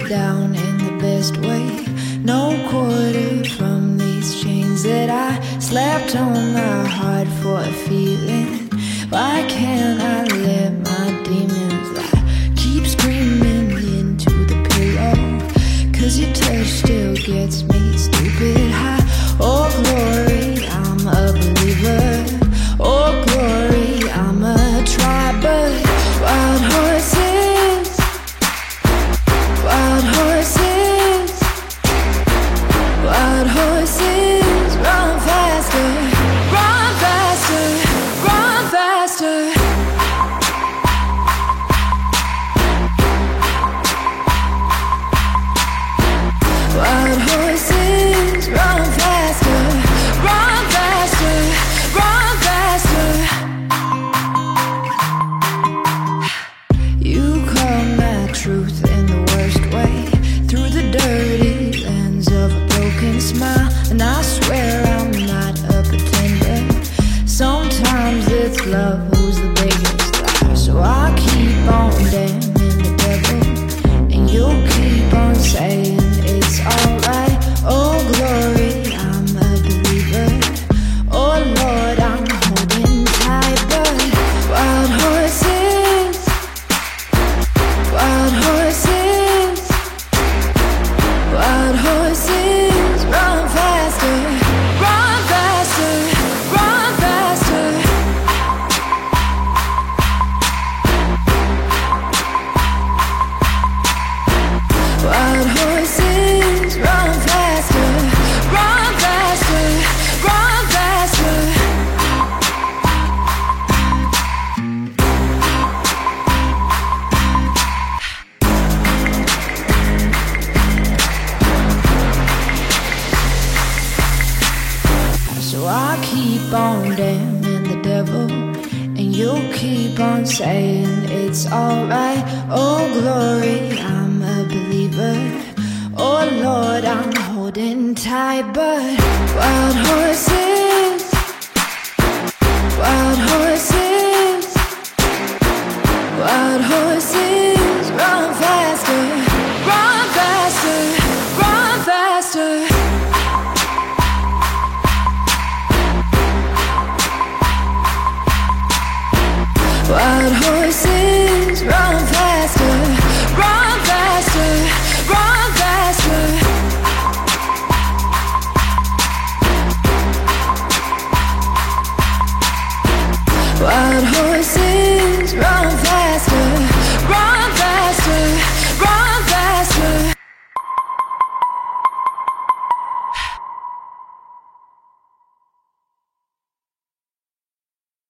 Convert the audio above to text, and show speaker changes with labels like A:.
A: down in the best way. No quarter from these chains that I slapped on my heart for a feeling. Why can't I let my demons lie? Keep screaming into the pillow, 'cause your touch still gets me stupid high. Oh glory, I'm a believer. Oh glory, I'm a tribal. Wild horses, wild horses, wild horses, run faster, run faster, run faster. Wild horses, run faster, run faster, run faster. You call my truth in the worst way, through the dirty lens of a broken smile. And I swear I'm not a pretender. Sometimes it's love who's the biggest liar. So I keep on damning the devil, and you'll keep on saying it's alright. Oh glory, I'm a believer. Oh Lord, I'm holding tight. But wild horses, wild horses, wild horses, run faster, run faster, run faster. Wild horses, run faster, run faster, run faster. So I keep on damning the devil, and you'll keep on saying it's alright. Oh glory, I'm a believer. Oh Lord, I'm holding tight. But wild horses, wild horses, wild horses.